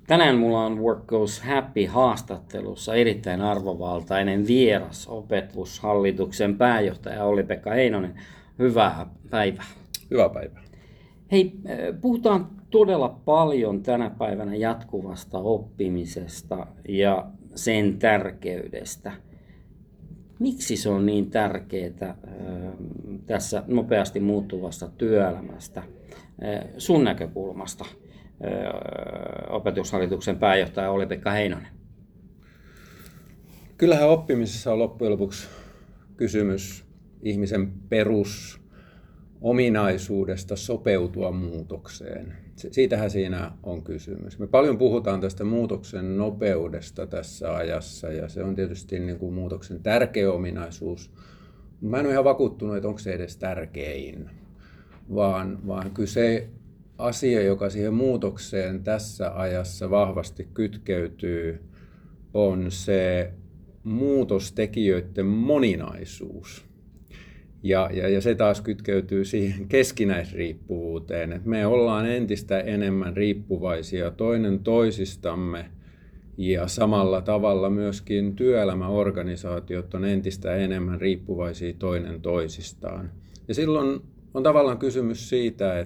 Tänään mulla on Work Goes Happy -haastattelussa erittäin arvovaltainen vieras, opetushallituksen pääjohtaja Olli-Pekka Heinonen. Hyvää päivää. Hyvää päivää. Hei, puhutaan todella paljon tänä päivänä jatkuvasta oppimisesta ja sen tärkeydestä. Miksi se on niin tärkeää tässä nopeasti muuttuvassa työelämästä sun näkökulmasta? Opetushallituksen pääjohtaja Olli-Pekka Heinonen. Kyllähän oppimisessa on loppujen lopuksi kysymys ihmisen perusominaisuudesta sopeutua muutokseen. Siitähän siinä on kysymys. Me paljon puhutaan tästä muutoksen nopeudesta tässä ajassa ja se on tietysti niin kuin muutoksen tärkeä ominaisuus. Mä en ole ihan vakuuttunut, että onko se edes tärkein, vaan kyllä se asia, joka siihen muutokseen tässä ajassa vahvasti kytkeytyy, on se muutostekijöiden moninaisuus. Ja se taas kytkeytyy siihen keskinäisriippuvuuteen, että me ollaan entistä enemmän riippuvaisia toinen toisistamme ja samalla tavalla myöskin työelämäorganisaatiot on entistä enemmän riippuvaisia toinen toisistaan. Ja silloin on tavallaan kysymys siitä,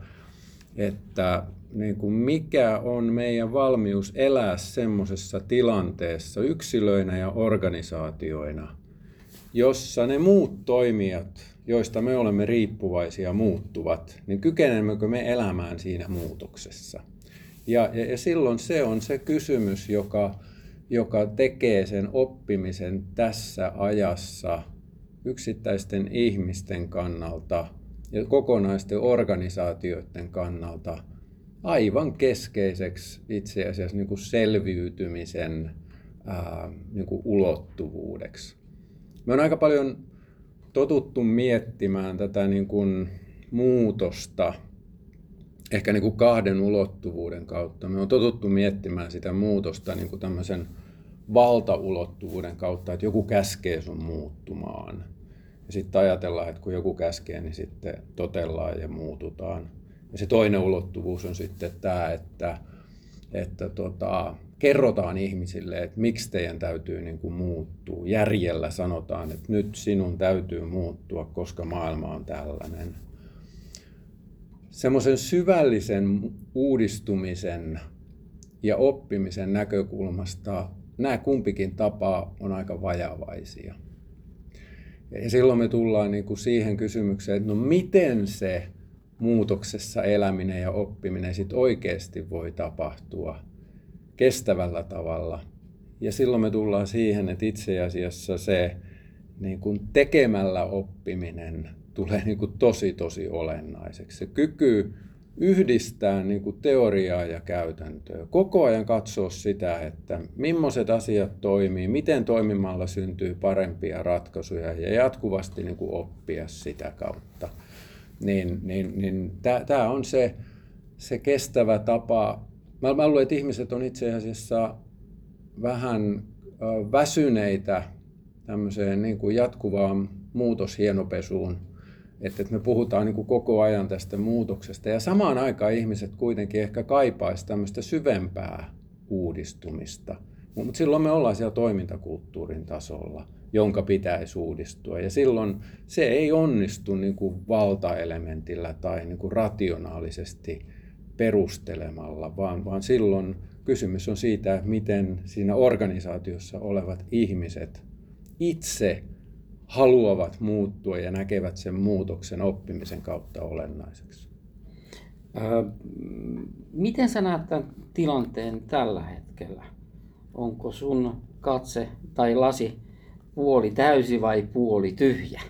että niin kuin mikä on meidän valmius elää semmoisessa tilanteessa yksilöinä ja organisaatioina, jossa ne muut toimijat, joista me olemme riippuvaisia, muuttuvat, niin kykenemmekö me elämään siinä muutoksessa. Ja silloin se on se kysymys, joka tekee sen oppimisen tässä ajassa yksittäisten ihmisten kannalta ja kokonaisten organisaatioiden kannalta aivan keskeiseksi itse asiassa niin kuin selviytymisen niin kuin ulottuvuudeksi. Me on aika paljon totuttu miettimään tätä niin kuin muutosta ehkä niin kuin kahden ulottuvuuden kautta. Me on totuttu miettimään sitä muutosta niin kuin tämmöisen valtaulottuvuuden kautta, että joku käskee sun muuttumaan. Ja sitten ajatellaan, että kun joku käskee, niin sitten totellaan ja muututaan. Ja se toinen ulottuvuus on sitten tämä, että kerrotaan ihmisille, että miksi teidän täytyy niin kuin muuttua. Järjellä sanotaan, että nyt sinun täytyy muuttua, koska maailma on tällainen. Semmoisen syvällisen uudistumisen ja oppimisen näkökulmasta nämä kumpikin tapa on aika vajavaisia. Ja silloin me tullaan niin kuin siihen kysymykseen, että no miten se muutoksessa eläminen ja oppiminen sit oikeasti voi tapahtua kestävällä tavalla. Ja silloin me tullaan siihen, että itse asiassa se niin kuin tekemällä oppiminen tulee niin kuin tosi olennaiseksi. Se kyky yhdistää niin kuin teoriaa ja käytäntöä. Koko ajan katsoa sitä, että millaiset asiat toimii, miten toimimalla syntyy parempia ratkaisuja ja jatkuvasti niin kuin oppia sitä kautta. Tämä on se kestävä tapa. Mä luulen, että ihmiset on itse asiassa vähän väsyneitä tämmöiseen niin kuin jatkuvaan muutoshienopesuun. Että me puhutaan niin kuin koko ajan tästä muutoksesta ja samaan aikaan ihmiset kuitenkin ehkä kaipaisi tämmöistä syvempää uudistumista. Mutta silloin me ollaan siellä toimintakulttuurin tasolla, jonka pitäisi uudistua. Ja silloin se ei onnistu niin kuin valtaelementillä tai niin kuin rationaalisesti perustelemalla, vaan silloin kysymys on siitä, että miten siinä organisaatiossa olevat ihmiset itse haluavat muuttua ja näkevät sen muutoksen oppimisen kautta olennaiseksi. Miten sä näet tämän tilanteen tällä hetkellä? Onko sun katse tai lasi puoli täysi vai puoli tyhjä?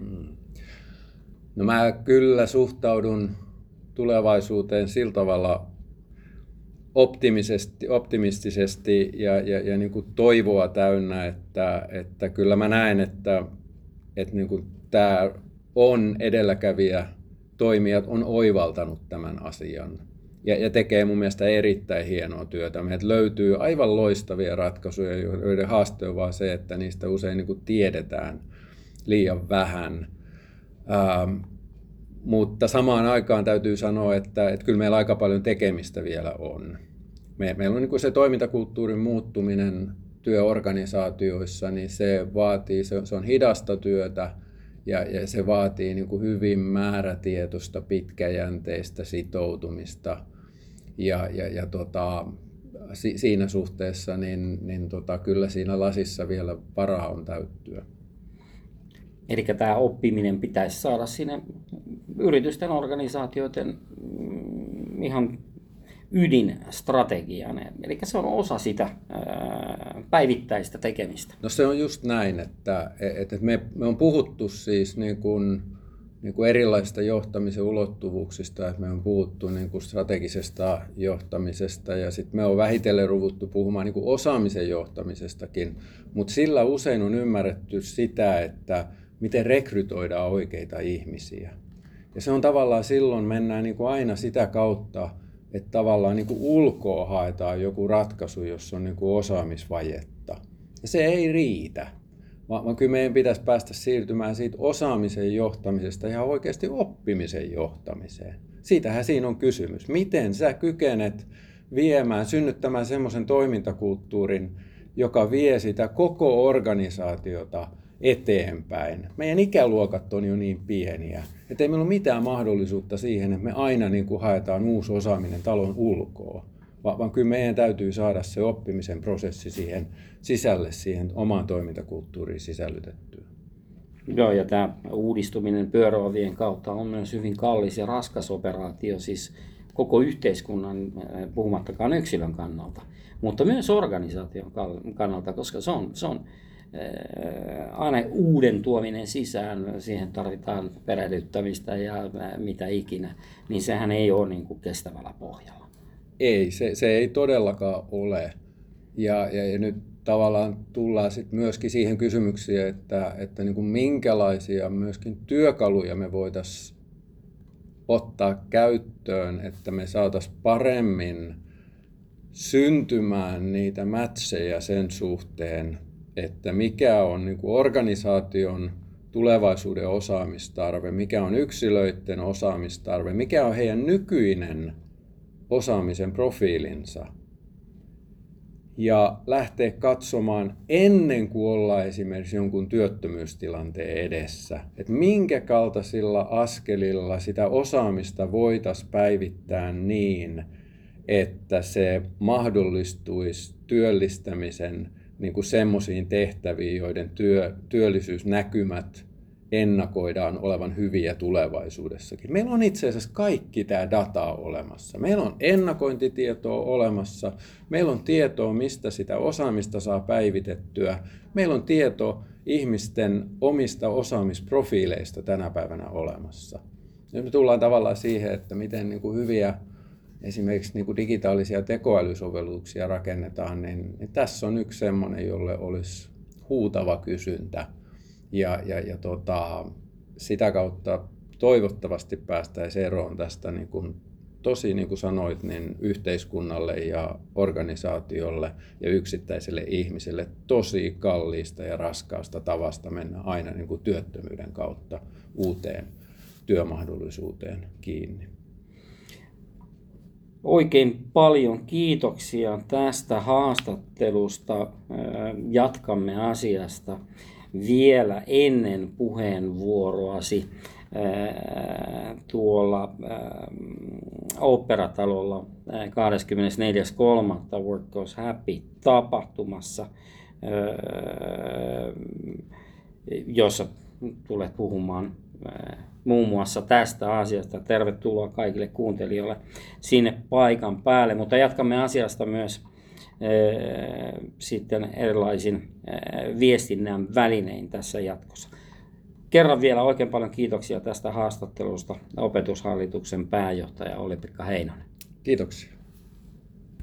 No mä kyllä suhtaudun tulevaisuuteen sillä tavalla optimistisesti ja niin kuin toivoa täynnä, että kyllä mä näen, että niin kuin tämä on edelläkävijä toimijat on oivaltanut tämän asian ja tekee mun mielestä erittäin hienoa työtä. Meiltä löytyy aivan loistavia ratkaisuja, joiden haaste on vaan se, että niistä usein niin kuin tiedetään liian vähän. Mutta samaan aikaan täytyy sanoa, että kyllä meillä aika paljon tekemistä vielä on. Meillä on niin kuin se toimintakulttuurin muuttuminen työorganisaatioissa, niin se vaatii, se on hidasta työtä ja se vaatii niin kuin hyvin määrätietoista, pitkäjänteistä sitoutumista. Siinä suhteessa kyllä siinä lasissa vielä varaa on täyttyä. Eli tämä oppiminen pitäisi saada sinne yritysten, organisaatioiden ihan ydinstrategiaan. Eli se on osa sitä päivittäistä tekemistä. No se on just näin, että me on puhuttu siis niin kuin erilaisista johtamisen ulottuvuuksista, että me on puhuttu niin kuin strategisesta johtamisesta ja sitten me on vähitellen ruvuttu puhumaan niin kuin osaamisen johtamisestakin, mutta sillä usein on ymmärretty sitä, että miten rekrytoidaan oikeita ihmisiä. Ja se on tavallaan silloin mennään niin kuin aina sitä kautta, että tavallaan niin kuin ulkoa haetaan joku ratkaisu, jossa on niin kuin osaamisvajetta. Ja se ei riitä, vaan kyllä meidän pitäisi päästä siirtymään siitä osaamisen johtamisesta ihan oikeasti oppimisen johtamiseen. Siitähän siinä on kysymys. Miten sä kykenet viemään, synnyttämään semmoisen toimintakulttuurin, joka vie sitä koko organisaatiota eteenpäin. Meidän ikäluokat on jo niin pieniä, että ei meillä ole mitään mahdollisuutta siihen, että me aina niin kuin haetaan uusi osaaminen talon ulkoa, vaan kyllä meidän täytyy saada se oppimisen prosessi siihen sisälle, siihen omaan toimintakulttuuriin sisällytettyä. Joo, ja tämä uudistuminen pyöröovien kautta on myös hyvin kallis ja raskas operaatio, siis koko yhteiskunnan, puhumattakaan yksilön kannalta, mutta myös organisaation kannalta, koska se on aina uuden tuominen sisään, siihen tarvitaan perehdyttämistä ja mitä ikinä, niin sehän ei ole niin kuin kestävällä pohjalla. Ei, se ei todellakaan ole. Ja nyt tavallaan tullaan sitten myöskin siihen kysymykseen, että niin kuin minkälaisia myöskin työkaluja me voitaisiin ottaa käyttöön, että me saataisiin paremmin syntymään niitä matcheja sen suhteen, että mikä on niin kuin organisaation tulevaisuuden osaamistarve, mikä on yksilöiden osaamistarve, mikä on heidän nykyinen osaamisen profiilinsa. Ja lähteä katsomaan ennen kuin ollaan esimerkiksi jonkun työttömyystilanteen edessä, että minkä kaltaisilla askelilla sitä osaamista voitaisiin päivittää niin, että se mahdollistuisi työllistämisen niin kuin semmoisiin tehtäviin, joiden työllisyysnäkymät ennakoidaan olevan hyviä tulevaisuudessakin. Meillä on itse asiassa kaikki tämä data olemassa. Meillä on ennakointitietoa olemassa. Meillä on tietoa, mistä sitä osaamista saa päivitettyä. Meillä on tieto ihmisten omista osaamisprofiileista tänä päivänä olemassa. Nyt me tullaan tavallaan siihen, että miten niin kuin hyviä esimerkiksi niin kuin digitaalisia tekoälysovelluksia rakennetaan, niin tässä on yksi semmoinen, jolle olisi huutava kysyntä. Sitä kautta toivottavasti päästäisiin eroon tästä niin kuin, tosi niin kuin sanoit, niin yhteiskunnalle ja organisaatiolle ja yksittäiselle ihmiselle tosi kalliista ja raskaasta tavasta mennä aina niin kuin työttömyyden kautta uuteen työmahdollisuuteen kiinni. Oikein paljon kiitoksia tästä haastattelusta. Jatkamme asiasta vielä ennen puheenvuoroasi tuolla Oopperatalolla 24.3. Work Goes Happy -tapahtumassa, jossa tulet puhumaan muun muassa tästä asiasta. Tervetuloa kaikille kuuntelijoille sinne paikan päälle, mutta jatkamme asiasta myös sitten erilaisin viestinnän välinein tässä jatkossa. Kerran vielä oikein paljon kiitoksia tästä haastattelusta, Opetushallituksen pääjohtaja Olli-Pekka Heinonen. Kiitoksia.